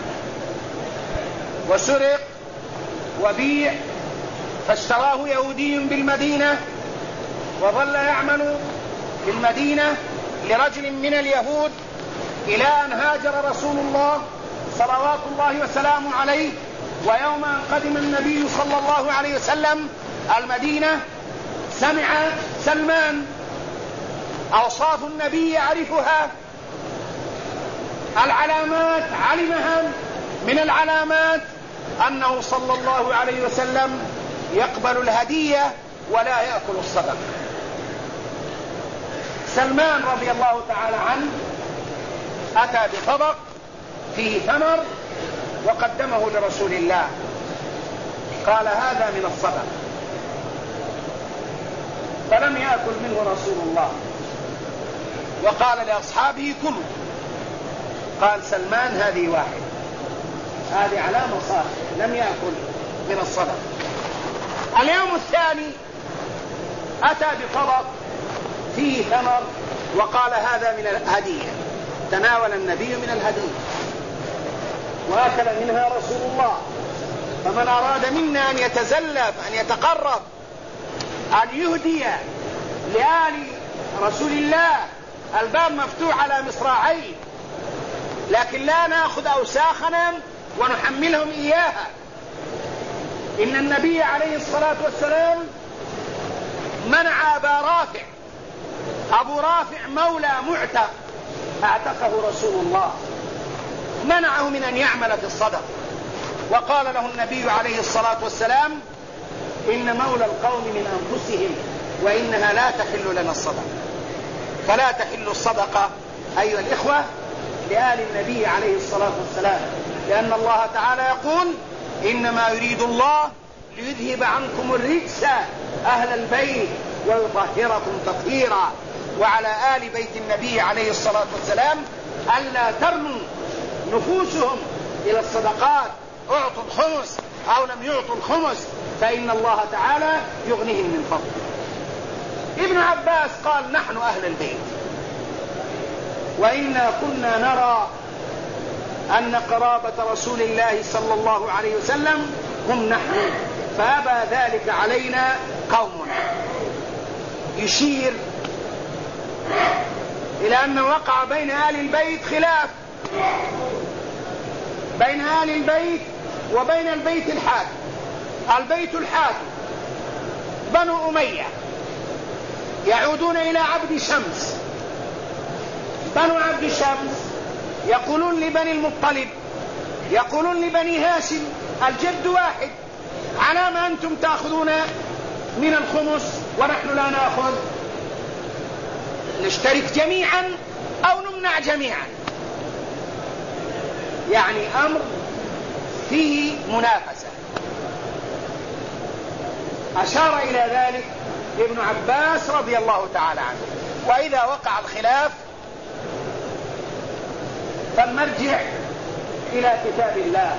وسرق وبيع، فاشتراه يهودي بالمدينة وظل يعمل في المدينة لرجل من اليهود إلى أن هاجر رسول الله صلوات الله وسلامه عليه. ويوم أن قدم النبي صلى الله عليه وسلم المدينة سمع سلمان أوصاف النبي يعرفها، العلامات علمها. من العلامات أنه صلى الله عليه وسلم يقبل الهدية ولا يأكل الصدقة. سلمان رضي الله تعالى عنه أتى بطبق فيه تمر وقدمه لرسول الله، قال هذا من الصدقة، فلم يأكل منه رسول الله، وقال لأصحابه كلوا. قال سلمان هذه واحد، هذه علامة صالحة، لم يأكل من الصدقة. اليوم الثاني أتى بطبق فيه تمر وقال هذا من الهدية، تناول النبي من الهدية وأكل منها رسول الله. فمن أراد منا أن يتزلف، أن يتقرب، أن يهدي لآل رسول الله، الباب مفتوح على مصراعيه، لكن لا نأخذ أوساخنا ونحملهم إياها. إن النبي عليه الصلاة والسلام منع أبا رافع، أبو رافع مولى معتق اعتقه رسول الله، منعه من أن يعمل في الصدقة، وقال له النبي عليه الصلاة والسلام إن مولى القوم من أنفسهم وإنها لا تحل لنا الصدقة. فلا تحل الصدقة أيها الإخوة لآل النبي عليه الصلاة والسلام، لأن الله تعالى يقول إنما يريد الله ليذهب عنكم الرجس أهل البيت ويطهركم تطهيرا. وعلى آل بيت النبي عليه الصلاة والسلام ألا ترموا نفوسهم إلى الصدقات، اعطوا الخمس أو لم يعطوا الخمس، فإن الله تعالى يغنيهم من فضله. ابن عباس قال نحن أهل البيت وإنا كنا نرى أن قرابة رسول الله صلى الله عليه وسلم هم نحن، فأبى ذلك علينا قومنا. يشير إلى أن وقع بين آل البيت خلاف، بين آل البيت وبين البيت الحاكم. البيت الحاكم بنو أمية يعودون إلى عبد شمس، بنو عبد شمس يقولون لبني المطلب، يقولون لبني هاشم الجد واحد، على ما أنتم تأخذون من الخمس ونحن لا نأخذ؟ نشترك جميعا أو نمنع جميعا. يعني أمر فيه منافسة. أشار إلى ذلك ابن عباس رضي الله تعالى عنه. وإذا وقع الخلاف فالمرجع إلى كتاب الله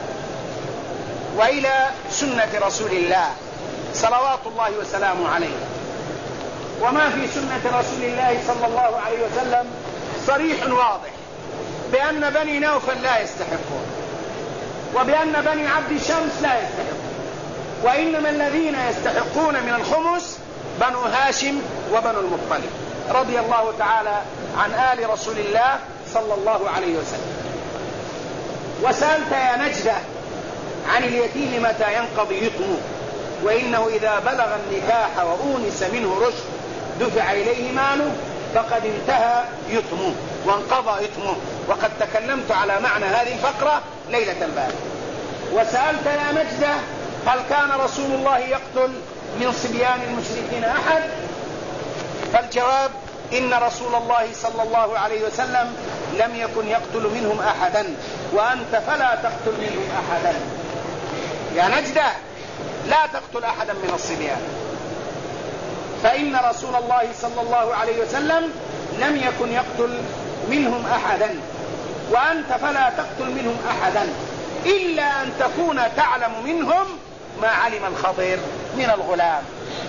وإلى سنة رسول الله صلوات الله وسلامه عليه. وما في سنة رسول الله صلى الله عليه وسلم صريح واضح بأن بني نوفل لا يستحقون، وبأن بني عبد شمس لا يستحقون، وإنما الذين يستحقون من الخمس بنو هاشم وبنو المطلب رضي الله تعالى عن آل رسول الله صلى الله عليه وسلم. وسألت يا نجدة عن اليتيم متى ينقضي يتمه، وإنه إذا بلغ النكاح وأونس منه رشد دفع إليه ماله فقد انتهى يتمه وانقضى يتمه. وقد تكلمت على معنى هذه الفقرة ليلة البارحة. وسألت يا نجدة هل كان رسول الله يقتل من صبيان المشركين أحد؟ فالجواب إن رسول الله صلى الله عليه وسلم لم يكن يقتل منهم أحدا، وأنت فلا تقتل منهم أحدا. يا نجدة لا تقتل أحدا من الصبيان، فإن رسول الله صلى الله عليه وسلم لم يكن يقتل منهم أحدا، وأنت فلا تقتل منهم أحدا إلا أن تكون تعلم منهم ما علم الخضر من الغلام.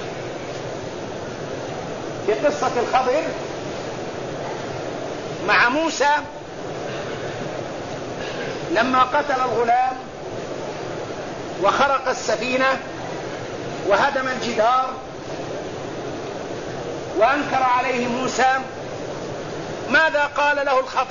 في قصة الخضر مع موسى لما قتل الغلام وخرق السفينة وهدم الجدار وأنكر عليه موسى، ماذا قال له الخضر؟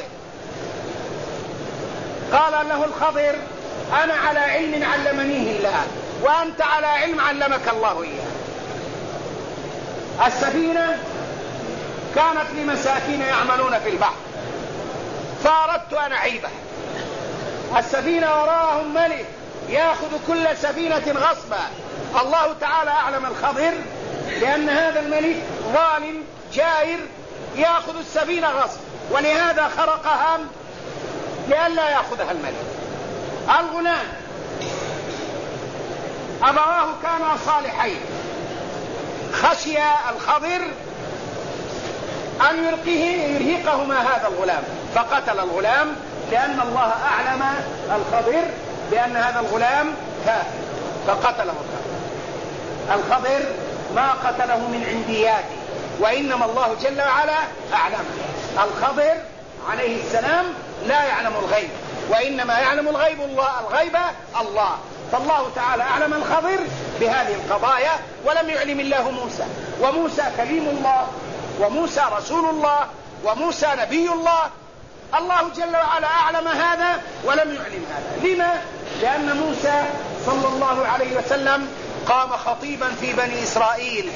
قال له الخضر أنا على علم علمنيه الله وأنت على علم علمك الله إياه. السفينة كانت لمساكين يعملون في البحر فأردت أن أعيبها. السفينة وراءهم ملك يأخذ كل سفينة غصبا. الله تعالى أعلم الخضر لأن هذا الملك ظالم جائر يأخذ السفينة غصب، ولهذا خرقها لئلا يأخذها الملك. الغلام أبواه كانا صالحين، خشي الخضر أن يرقيه يرهقهما هذا الغلام فقتل الغلام، لأن الله أعلم الخضر بأن هذا الغلام كافر فقتله الخضر. الخضر ما قتله من عندياته، وإنما الله جل وعلا أعلمه. الخضر عليه السلام لا يعلم الغيب، وإنما يعلم الغيب الله الغيب الله. فالله تعالى أعلم الخضر بهذه القضايا ولم يعلم الله موسى. وموسى كليم الله، وموسى رسول الله، وموسى نبي الله. الله جل وعلا أعلم هذا ولم يعلم هذا. لما؟ لأن موسى صلى الله عليه وسلم قام خطيبا في بني إسرائيل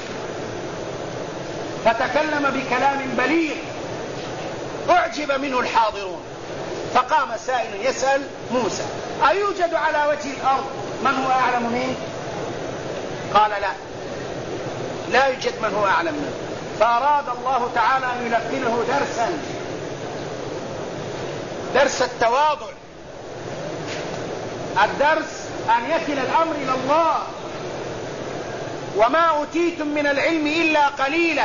فتكلم بكلام بليغ أعجب منه الحاضرون، فقام سائل يسأل موسى: أيوجد على وجه الأرض من هو أعلم منه؟ قال: لا، لا يوجد من هو أعلم منه. فأراد الله تعالى أن يلقنه درسا، درس التواضع، الدرس أن يكل الأمر إلى الله. وما أوتيتم من العلم إلا قليلا.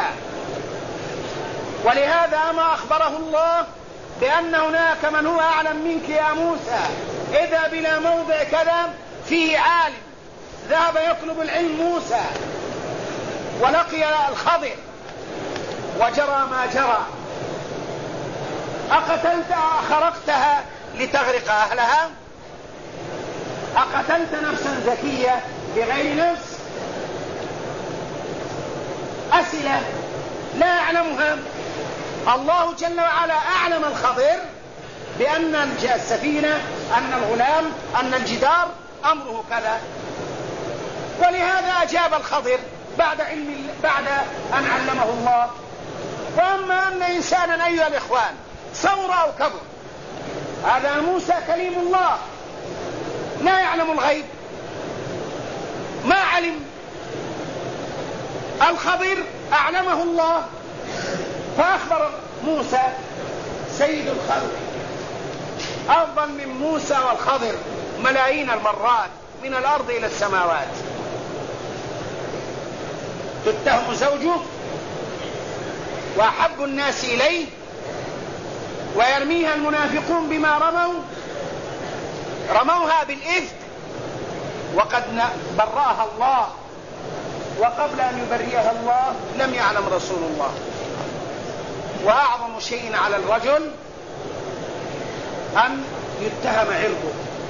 ولهذا ما أخبره الله بأن هناك من هو أعلم منك يا موسى، إذا بلا موضع كذا فيه عالم ذهب يطلب العلم موسى ولقي الخضر وجرى ما جرى. أقتلتها أخرقتها لتغرق أهلها؟ أقتلت نفسا زكية بغير نفس؟ أسئلة لا يعلمها. الله جل وعلا أعلم الخضر بأن السفينة، أن الغلام، أن الجدار أمره كذا، ولهذا أجاب الخضر بعد علم بعد أن علمه الله. وأما أن إنسانا أيها الإخوان صور أو كبر، هذا موسى كليم الله لا يعلم الغيب، ما علم. الخضر أعلمه الله فأخبر موسى سيد الخلق أفضل من موسى والخضر ملايين المرات من الأرض إلى السماوات. تتهم زوجه وأحب الناس إليه ويرميها المنافقون بما رموا رموها بالإفك وقد برأها الله، وقبل أن يبرئها الله لم يعلم رسول الله. وأعظم شيء على الرجل أن يتهم عرضه.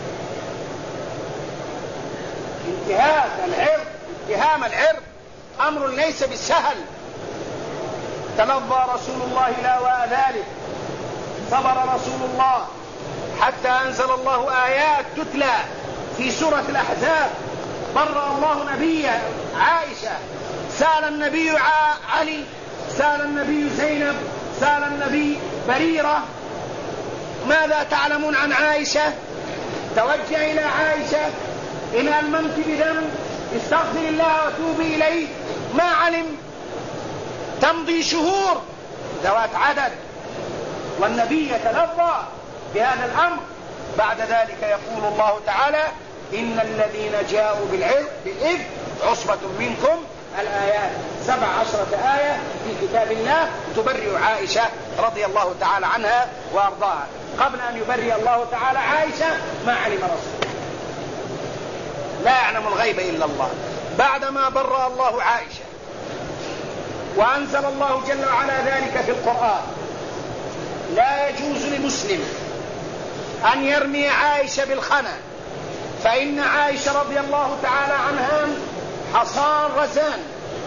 انتهاك العرض، اتهام العرض أمر ليس بالسهل. تلظى رسول الله لا ذلك، صبر رسول الله حتى أنزل الله آيات تتلى في سورة الأحزاب. برأ الله نبيه عائشة، سأل النبي علي، سأل النبي زينب، سأل النبي بريرة: ماذا تعلمون عن عائشة؟ توجه إلى عائشة: إن ألممت بذنب استغفر الله وتوبي إليه. ما علم. تمضي شهور ذوات عدد والنبي يتلظى بهذا الأمر. بعد ذلك يقول الله تعالى: إن الذين جاءوا بالإفك عصبة منكم. الآيات سبع عشرة آية في كتاب الله تبرئ عائشة رضي الله تعالى عنها وأرضاها. قبل أن يبرئ الله تعالى عائشة ما علم رسول، لا يعلم الغيب إلا الله. بعدما برأ الله عائشة وأنزل الله جل وعلا ذلك في القرآن، لا يجوز لمسلم أن يرمي عائشة بالخنا، فإن عائشة رضي الله تعالى عنها حصان رزان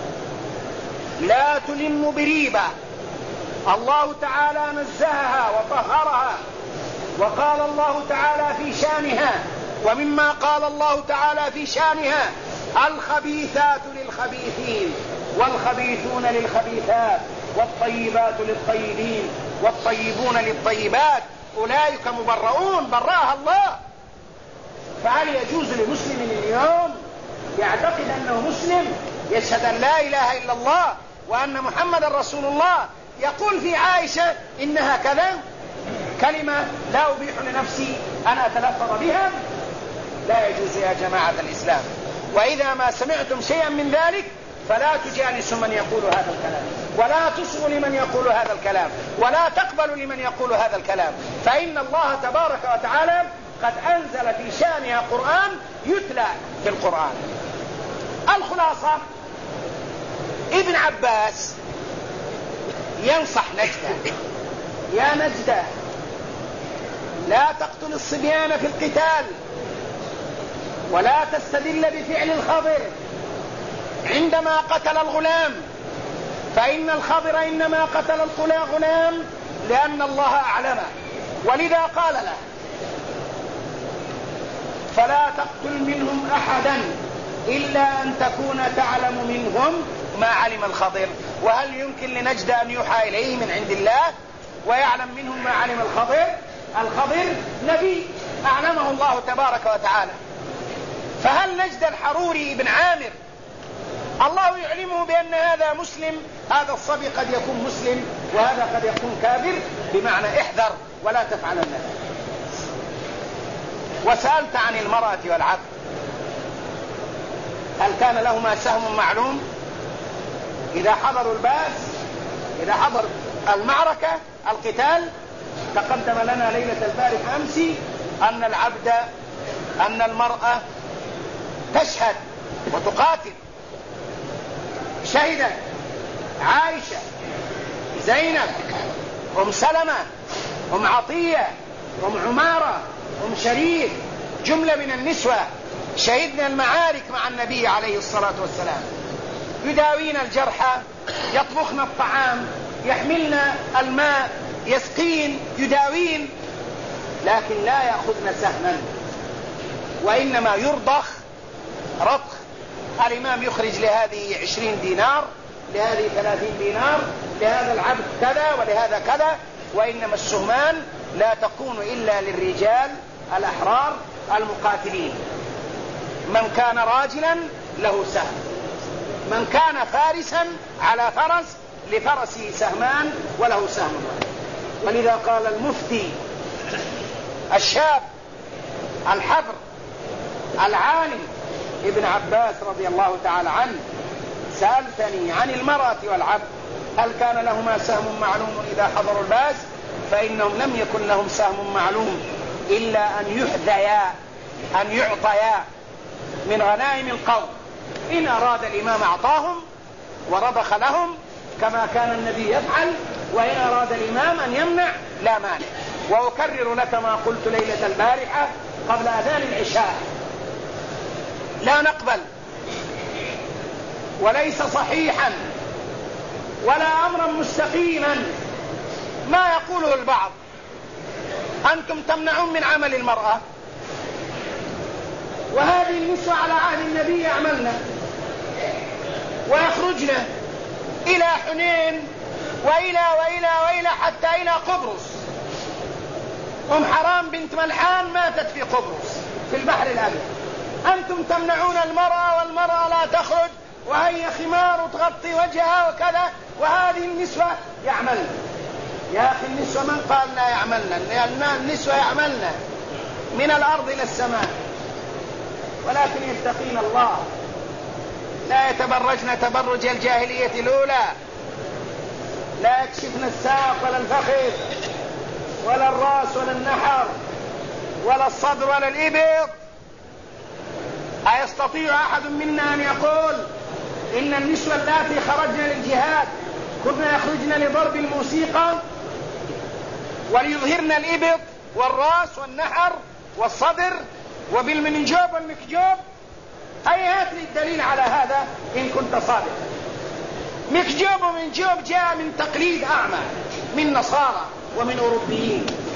لا تلم بريبة. الله تعالى نزهها وطهرها، وقال الله تعالى في شانها، ومما قال الله تعالى في شانها: الخبيثات للخبيثين والخبيثون للخبيثات والطيبات للطيبين والطيبون للطيبات أولئك مبرؤون برأها الله. فهل يجوز لمسلم اليوم يعتقد أنه مسلم يشهد أن لا إله إلا الله وأن محمد رسول الله يقول في عائشة إنها كذا كلمة لا أبيح لنفسي أن أتلفظ بها؟ لا يجوز يا جماعة الإسلام. وإذا ما سمعتم شيئا من ذلك فلا تجالسوا من يقول هذا الكلام، ولا تصغوا لمن يقول هذا الكلام، ولا تقبلوا لمن يقول هذا الكلام، فإن الله تبارك وتعالى قد أنزل في شأنها قرآن يتلى في القرآن. الخلاصة ابن عباس ينصح نجدة: يا نجدة لا تقتل الصبيان في القتال، ولا تستدل بفعل الخضر عندما قتل الغلام، فإن الخضر إنما قتل الغلام لأن الله أعلمه، ولذا قال له: فلا تقتل منهم أحدا إلا أن تكون تعلم منهم ما علم الخضر. وهل يمكن لنجد أن يوحى إليه من عند الله ويعلم منهم ما علم الخضر؟ الخضر نبي أعلمه الله تبارك وتعالى. فهل نجد الحروري بن عامر الله يعلمه بأن هذا مسلم؟ هذا الصبي قد يكون مسلم وهذا قد يكون كافر، بمعنى احذر ولا تفعلن ذلك. وسألت عن المرأة والعبد، هل كان لهما سهم معلوم إذا حضروا الباس، إذا حضر المعركة القتال؟ تقدم لنا ليلة البارح أمس أن العبد أن المرأة تشهد وتقاتل. شهدت عائشة، زينب، أم سلمة، أم عطية، أم عمارة، أم شريف، جملة من النسوة شهدنا المعارك مع النبي عليه الصلاة والسلام، يداوين الجرحى، يطبخن الطعام، يحملن الماء، يسقين، يداوين، لكن لا يأخذن سهما، وإنما يرضخ رضخ. الإمام يخرج لهذه عشرين دينار، لهذه ثلاثين دينار، لهذا العبد كذا ولهذا كذا، وإنما السهمان لا تكون إلا للرجال الأحرار المقاتلين. من كان راجلا له سهم، من كان فارسا على فرس لفرسه سهمان وله سهم. ولذا قال المفتي الشاب الحبر العالم ابن عباس رضي الله تعالى عنه: سألتني عن المرأة والعبد هل كان لهما سهم معلوم إذا حضروا الباس؟ فإنهم لم يكن لهم سهم معلوم إلا أن يحذيا، أن يعطيا من غنائم القوم. إن أراد الإمام أعطاهم ورضخ لهم كما كان النبي يفعل، وإن أراد الإمام أن يمنع لا مانع. وأكرر لك ما قلت ليلة البارحة قبل أذان العشاء: لا نقبل، وليس صحيحا ولا أمرا مستقيما ما يقوله البعض: أنتم تمنعون من عمل المرأة، وهذه النسوة على عهد النبي يعملن ويخرجن إلى حنين وإلى وإلى وإلى حتى إلى قبرص. أم حرام بنت ملحان ماتت في قبرص في البحر الأبيض. أنتم تمنعون المرأة والمرأة لا تخرج، وهي خمار تغطي وجهها وكذا، وهذه النسوة يعملن. يا أخي النسوة من قال لا يعملن؟ النسوة يعملن من الأرض إلى السماء، ولكن يتقين الله، لا يتبرجن تبرج الجاهلية الأولى، لا يكشفن الساق ولا الفخذ ولا الرأس ولا النحر ولا الصدر ولا الإبط. أيستطيع أحد منا أن يقول إن النسوة اللاتي خرجن للجهاد كنا يخرجن لضرب الموسيقى وليظهرن الإبط والرأس والنحر والصدر وبالمنجوب والمكجوب؟ أي هات لي الدليل على هذا إن كنت صادقا. مكجوب ومنجوب جاء من تقليد أعمى من نصارى ومن أوروبيين،